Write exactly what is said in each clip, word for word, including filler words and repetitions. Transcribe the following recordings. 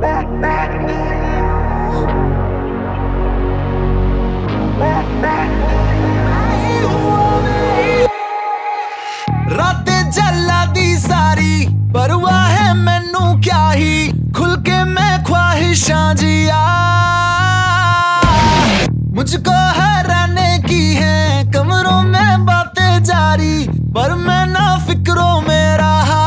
रातें जला दी सारी परवाह है मैनू क्या ही खुल के मैं ख्वाहिशां जिया मुझको हराने की है कमरों में बातें जारी पर मैं ना फिक्रों में रहा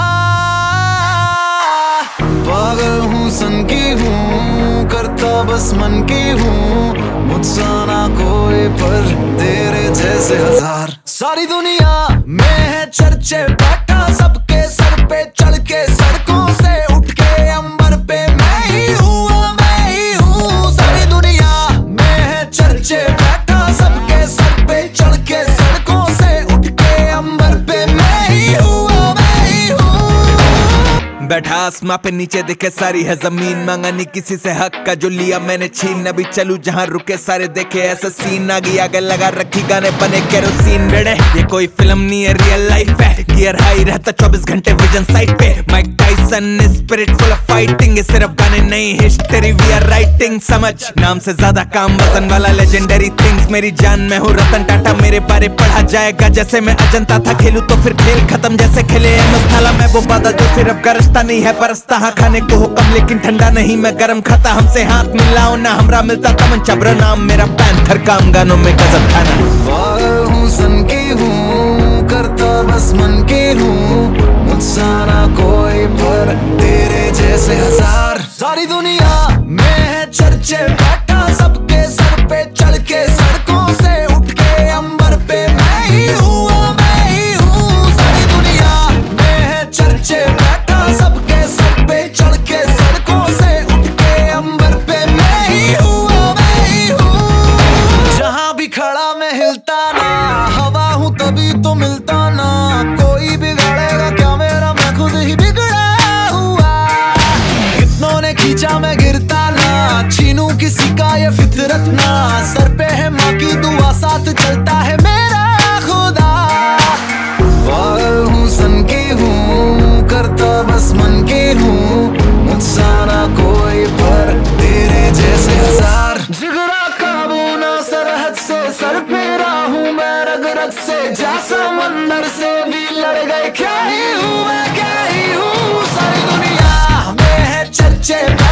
पागल हूँ सन की हूँ करता बस मन की हूँ मुझसा ना कोई पर तेरे जैसे हजार सारी दुनिया में है चर्चे बैठा सबके सर पे चढ़ के सड़कों से उठ के अंबर पे मैं ही हूँ मैं ही हूँ सारी दुनिया में है चर्चे बैठा सबके सर पे चढ़ के सड़कों से उठ के अंबर पे मैं ही हूँ मैं ही हूँ बैठा आसमां पे नीचे दिखे सारी है जमीन मांगा नहीं किसी से हक का जो लिया मैंने छीन अभी चलूं जहां रुके सारे देखे ऐसा सीन आ गया आगे लगा रखी गाने बने केरोसिन बेड़े ये कोई फिल्म नहीं है रियल लाइफ है गियर हाई रहता चौबीस घंटे विजन साइड पे Mike Tyson spirit full of fighting सिर्फ गाने नहीं हिस्ट्री वी आर राइटिंग समझ नाम से ज्यादा काम वजन वाला लेजेंडरी थिंग्स मेरी जान में हूँ रतन टाटा मेरे बारे पढ़ा जाएगा जैसे मैं अजंता था खेलूं तो फिर खेल खत्म जैसे खेले मस्थाला मैं वो बादल जो सिर्फ गरजता नहीं है परस्ता हाँ खाने को हो कम लेकिन ठंडा नहीं मैं गरम खाता हमसे हाथ मिलाओ ना हमरा मिलता तमन चबरा नाम मेरा पैंथर काम गानों में गजब खाना पागल हूँ सन की हूँ करता बस मन की हूँ मुझसा ना कोई पर तेरे जैसे हजार सारी दुनिया में है चर्चे बैठा सबके सर पे चढ़ के सड़कों से उठ के अंबर पे मैं ही हूँ मैं ही हूँ सारी दुनिया में है चर्चे बैठा सबके सर पे चढ़ के सड़कों से उठ के अंबर पे मैं ही हूँ मैं ही हूँ जहाँ भी खड़ा मैं हिलता ना हवा हूँ तभी तो मिलता ना कोई बिगाड़ेगा क्या मेरा मैं खुद ही बिगड़ा हुआ कितनों ने खींचा मैं गिरता ना छीनू किसी का ये फितरत ना सर पे है माँ की दुआ साथ चलता है मेरा खुदा पागल हूँ सन की हूँ करता बस मन की हूँ मुझसा ना कोई पर तेरे जैसे हजार जिगरा काबू ना सरहद से सर पे हूँ मैं रग रग से जा समंदर से भी लड़ गए क्या ही हूँ मैं क्या ही हूँ सारी दुनिया में है चर्चे